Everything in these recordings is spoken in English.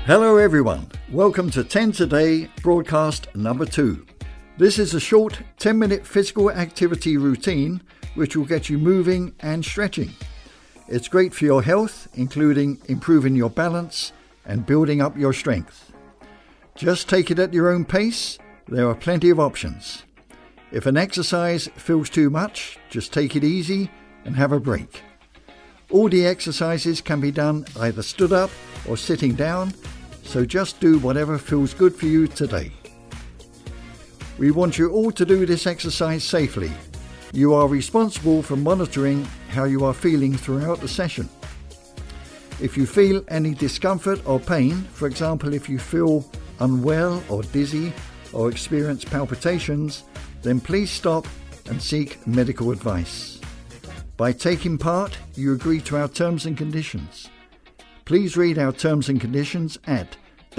Hello everyone, welcome to 10 Today broadcast number 2. This is a short 10-minute physical activity routine which will get you moving and stretching. It's great for your health, including improving your balance and building up your strength. Just take it at your own pace, there are plenty of options. If an exercise feels too much, just take it easy and have a break. All the exercises can be done either stood up or sitting down, so just do whatever feels good for you today. We want you all to do this exercise safely. You are responsible for monitoring how you are feeling throughout the session. If you feel any discomfort or pain, for example if you feel unwell or dizzy or experience palpitations, then please stop and seek medical advice. By taking part, you agree to our terms and conditions. Please read our terms and conditions at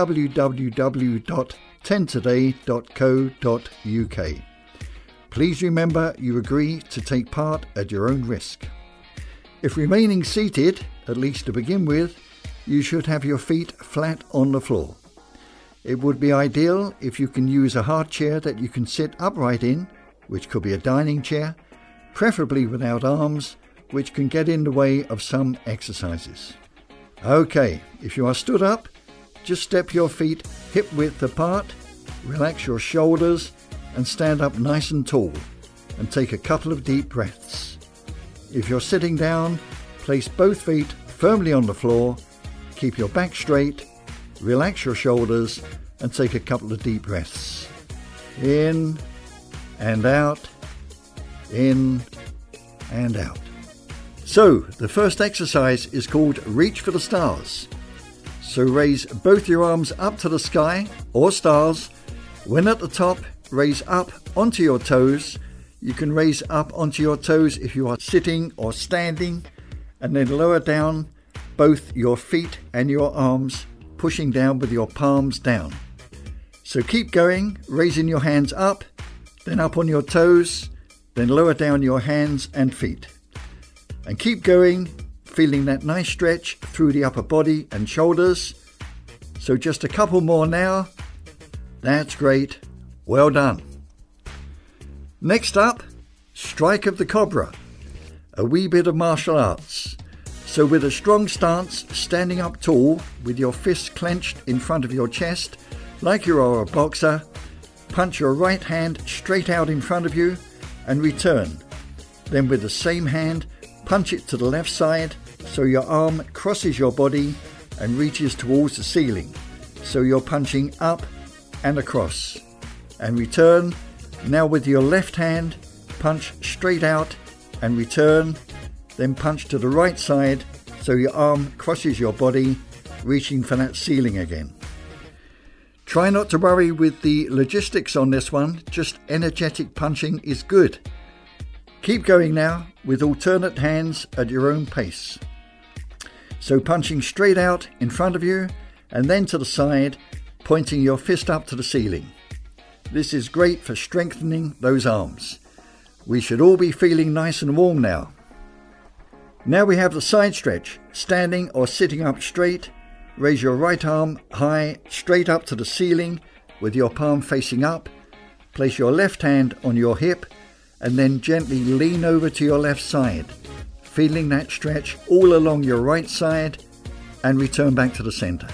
www.10today.co.uk. Please remember you agree to take part at your own risk. If remaining seated, at least to begin with, you should have your feet flat on the floor. It would be ideal if you can use a hard chair that you can sit upright in, which could be a dining chair, preferably without arms, which can get in the way of some exercises. Okay, if you are stood up, just step your feet hip width apart, relax your shoulders and stand up nice and tall and take a couple of deep breaths. If you're sitting down, place both feet firmly on the floor, keep your back straight, relax your shoulders and take a couple of deep breaths. In and out, in and out. So, the first exercise is called Reach for the Stars. So raise both your arms up to the sky, or stars. When at the top, raise up onto your toes. You can raise up onto your toes if you are sitting or standing, and then lower down both your feet and your arms, pushing down with your palms down. So keep going, raising your hands up, then up on your toes, then lower down your hands and feet. And keep going, feeling that nice stretch through the upper body and shoulders. So just a couple more now. That's great. Well done. Next up, Strike of the Cobra. A wee bit of martial arts. So with a strong stance, standing up tall with your fists clenched in front of your chest, like you are a boxer, punch your right hand straight out in front of you and return. Then with the same hand, punch it to the left side so your arm crosses your body and reaches towards the ceiling. So you're punching up and across. And return. Now with your left hand, punch straight out and return. Then punch to the right side so your arm crosses your body, reaching for that ceiling again. Try not to worry with the logistics on this one, just energetic punching is good. Keep going now with alternate hands at your own pace. So punching straight out in front of you and then to the side, pointing your fist up to the ceiling. This is great for strengthening those arms. We should all be feeling nice and warm now. Now we have the side stretch, standing or sitting up straight. Raise your right arm high, straight up to the ceiling with your palm facing up. Place your left hand on your hip and then gently lean over to your left side, feeling that stretch all along your right side and return back to the center.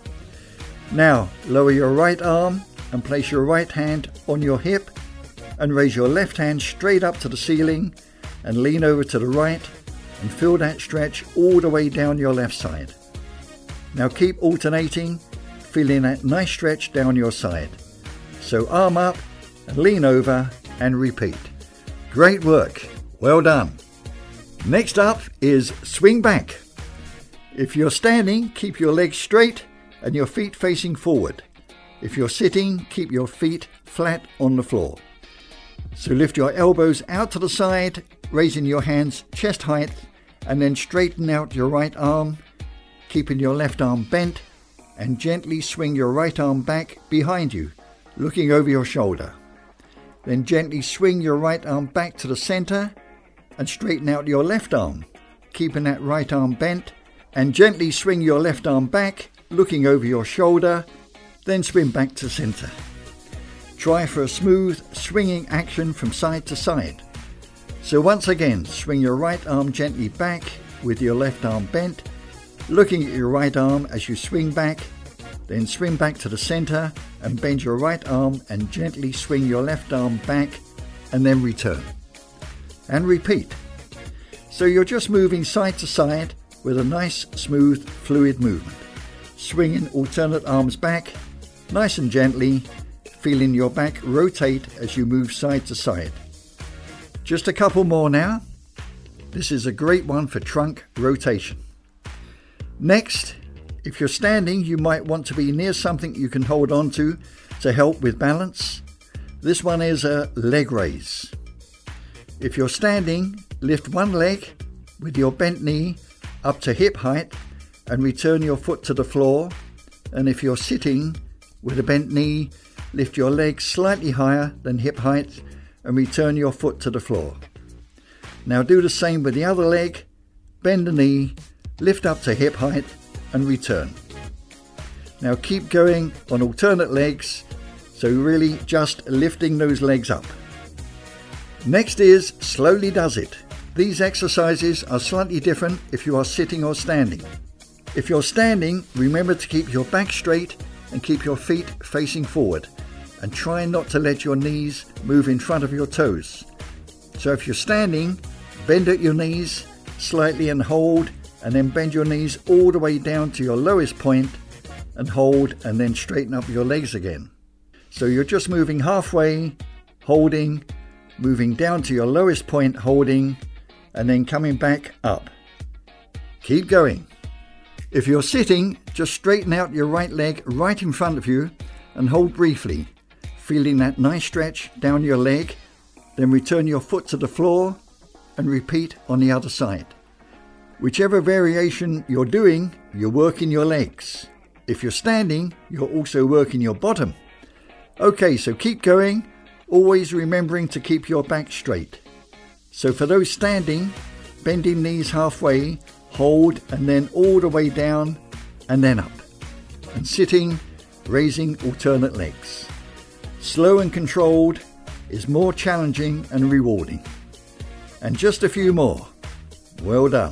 Now, lower your right arm and place your right hand on your hip and raise your left hand straight up to the ceiling and lean over to the right and feel that stretch all the way down your left side. Now keep alternating, feeling that nice stretch down your side. So arm up and lean over and repeat. Great work. Well done. Next up is swing back. If you're standing, keep your legs straight and your feet facing forward. If you're sitting, keep your feet flat on the floor. So lift your elbows out to the side, raising your hands chest height, and then straighten out your right arm, keeping your left arm bent, and gently swing your right arm back behind you, looking over your shoulder. Then gently swing your right arm back to the center and straighten out your left arm, keeping that right arm bent, and gently swing your left arm back looking over your shoulder, then swing back to centre. Try for a smooth, swinging action from side to side. So once again, swing your right arm gently back with your left arm bent, looking at your right arm as you swing back, then swing back to the centre and bend your right arm and gently swing your left arm back and then return. And repeat. So you're just moving side to side with a nice, smooth, fluid movement. Swinging alternate arms back, nice and gently, feeling your back rotate as you move side to side. Just a couple more now. This is a great one for trunk rotation. Next, if you're standing, you might want to be near something you can hold on to help with balance. This one is a leg raise. If you're standing, lift one leg with your bent knee up to hip height and return your foot to the floor. And if you're sitting with a bent knee, lift your leg slightly higher than hip height and return your foot to the floor. Now do the same with the other leg. Bend the knee, lift up to hip height and return. Now keep going on alternate legs, so really just lifting those legs up. Next is slowly does it. These exercises are slightly different if you are sitting or standing. If you're standing, remember to keep your back straight and keep your feet facing forward, and try not to let your knees move in front of your toes. So if you're standing, bend at your knees slightly and hold, and then bend your knees all the way down to your lowest point and hold, and then straighten up your legs again. So you're just moving halfway, holding, moving down to your lowest point, holding, and then coming back up. Keep going. If you're sitting, just straighten out your right leg right in front of you and hold briefly, feeling that nice stretch down your leg, then return your foot to the floor and repeat on the other side. Whichever variation you're doing, you're working your legs. If you're standing, you're also working your bottom. Okay, so keep going, always remembering to keep your back straight. So for those standing, bending knees halfway, hold, and then all the way down and then up. And sitting, raising alternate legs. Slow and controlled is more challenging and rewarding. And just a few more. Well done.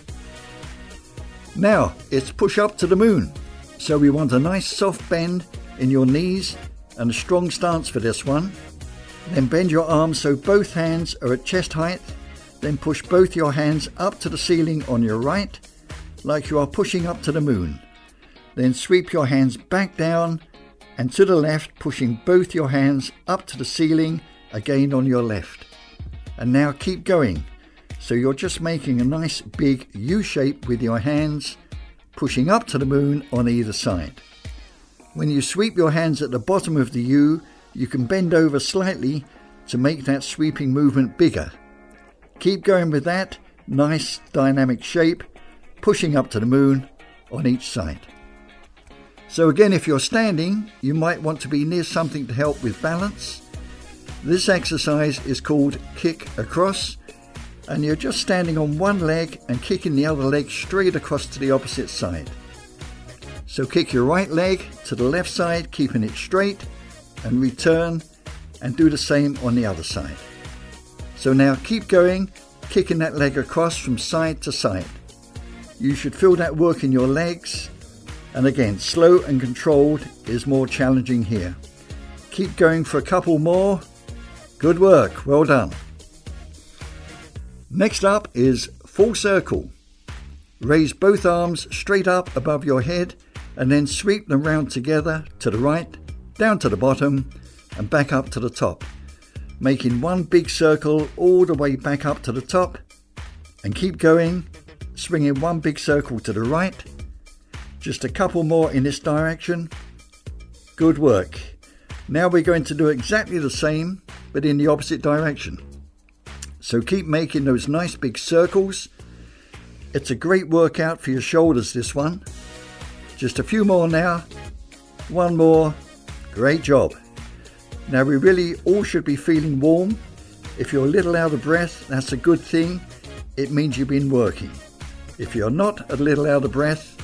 Now it's push up to the moon. So we want a nice soft bend in your knees and a strong stance for this one. Then bend your arms so both hands are at chest height. Then push both your hands up to the ceiling on your right, like you are pushing up to the moon. Then sweep your hands back down and to the left, pushing both your hands up to the ceiling, again on your left. And now keep going. So you're just making a nice big U shape with your hands, pushing up to the moon on either side. When you sweep your hands at the bottom of the U, you can bend over slightly to make that sweeping movement bigger. Keep going with that nice dynamic shape, pushing up to the moon on each side. So again, if you're standing, you might want to be near something to help with balance. This exercise is called kick across, and you're just standing on one leg and kicking the other leg straight across to the opposite side. So kick your right leg to the left side, keeping it straight, and return and do the same on the other side. So now keep going, kicking that leg across from side to side. You should feel that work in your legs, and again, slow and controlled is more challenging here. Keep going for a couple more. Good work, well done. Next up is full circle. Raise both arms straight up above your head and then sweep them round together to the right, down to the bottom and back up to the top, making one big circle all the way back up to the top, and keep going, swinging one big circle to the right. Just a couple more in this direction. Good work. Now we're going to do exactly the same, but in the opposite direction. So keep making those nice big circles. It's a great workout for your shoulders, this one. Just a few more now. One more. Great job. Now we really all should be feeling warm. If you're a little out of breath, that's a good thing. It means you've been working. If you're not a little out of breath,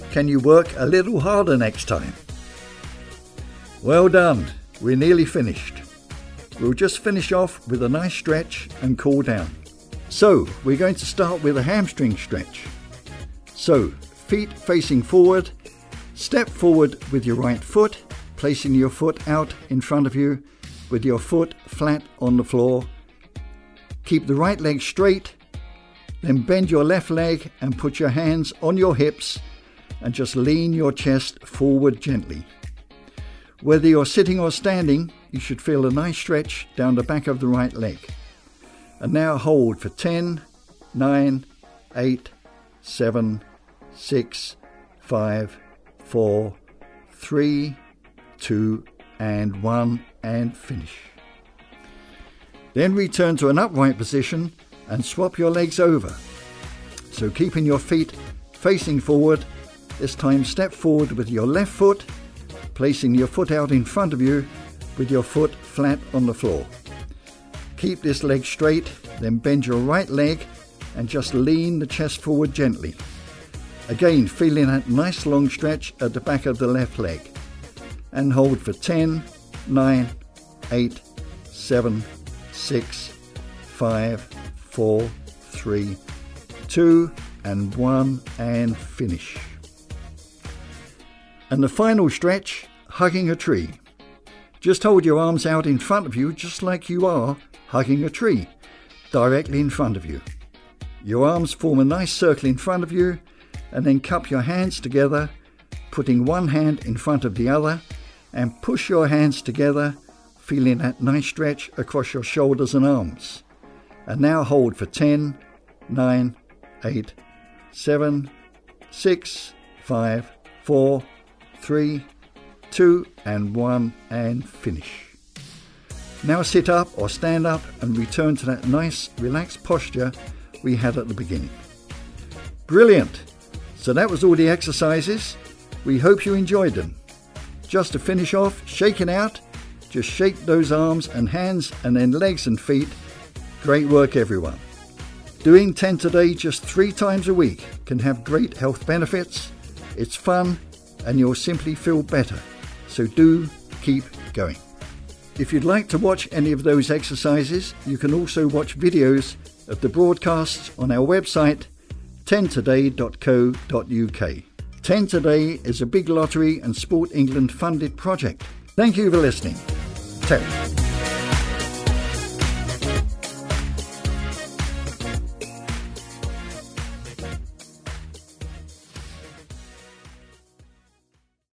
Can you work a little harder next time? Well done, we're nearly finished. We'll just finish off with a nice stretch and cool down. So, we're going to start with a hamstring stretch. So, feet facing forward, step forward with your right foot, placing your foot out in front of you with your foot flat on the floor. Keep the right leg straight, then bend your left leg and put your hands on your hips and just lean your chest forward gently. Whether you're sitting or standing, you should feel a nice stretch down the back of the right leg. And now hold for 10, 9, 8, 7, 6, 5, 4, 3, 2, and 1, and finish. Then return to an upright position and swap your legs over. So keeping your feet facing forward, this time step forward with your left foot, placing your foot out in front of you with your foot flat on the floor. Keep this leg straight, then bend your right leg and just lean the chest forward gently. Again, feeling that nice long stretch at the back of the left leg. And hold for 10, 9, 8, 7, 6, 5, 4, 3, 2, and 1, and finish. And the final stretch, hugging a tree. Just hold your arms out in front of you just like you are hugging a tree, directly in front of you. Your arms form a nice circle in front of you, and then cup your hands together, putting one hand in front of the other, and push your hands together, feeling that nice stretch across your shoulders and arms. And now hold for 10, 9, 8, 7, 6, 5, 4, 3, 2, and 1, and finish. Now sit up or stand up and return to that nice relaxed posture we had at the beginning. Brilliant! So that was all the exercises. We hope you enjoyed them. Just to finish off, shaking out, just shake those arms and hands and then legs and feet. Great work, everyone. Doing 10 today just 3 times a week can have great health benefits. It's fun and you'll simply feel better. So do keep going. If you'd like to watch any of those exercises, you can also watch videos of the broadcasts on our website 10today.co.uk. 10 Today is a Big Lottery and Sport England funded project. Thank you for listening. 10.